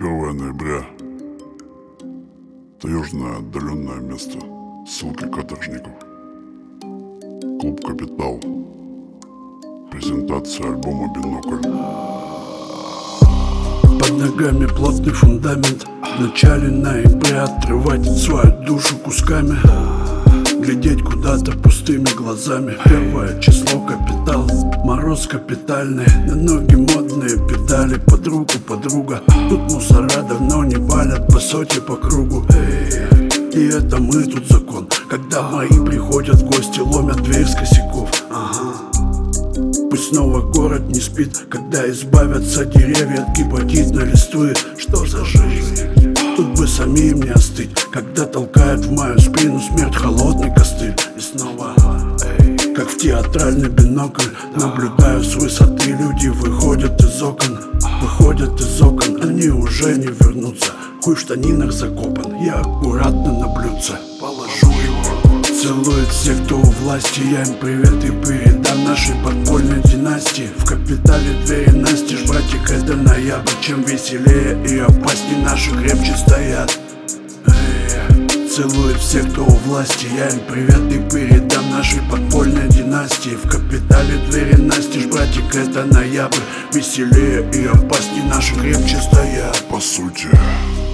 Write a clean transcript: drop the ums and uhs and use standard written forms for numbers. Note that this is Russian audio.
1 ноября. Таежное отдаленное место. Ссылки каторжников. Клуб «Капитал». Презентация альбома «Бинокль». Под ногами плотный фундамент. В начале ноября отрывать свою душу кусками, глядеть куда-то пустыми глазами. 1 число, капитал, мороз капитальный. На ноги модные педали, под руку подруга. Тут мусора давно не палят по соте по кругу. И это мы тут закон. Когда мои приходят в гости, ломят дверь с косяков. Пусть снова город не спит, когда избавятся деревья от гепатитной листвы. Что за жизнь? Тут бы самим не остыть, когда толкает в мою спину смерть холодный костыль. И снова, как в театральный бинокль, наблюдаю с высоты. Люди выходят из окон, они уже не вернутся. Хуй в штанинах закопан, я аккуратно на блюдце положу его. Целует всех, кто у власти, я им привет и передам нашей подпольной династии. В капитале двери настежь, братик, это ноябрь. Чем веселее и опасней наши крепче стоят. Целует всех, кто у власти, я им привет и передам нашей подпольной династии. В капитале двери настежь, братик, это ноябрь. Веселее и опасней наши крепче стоят. По сути,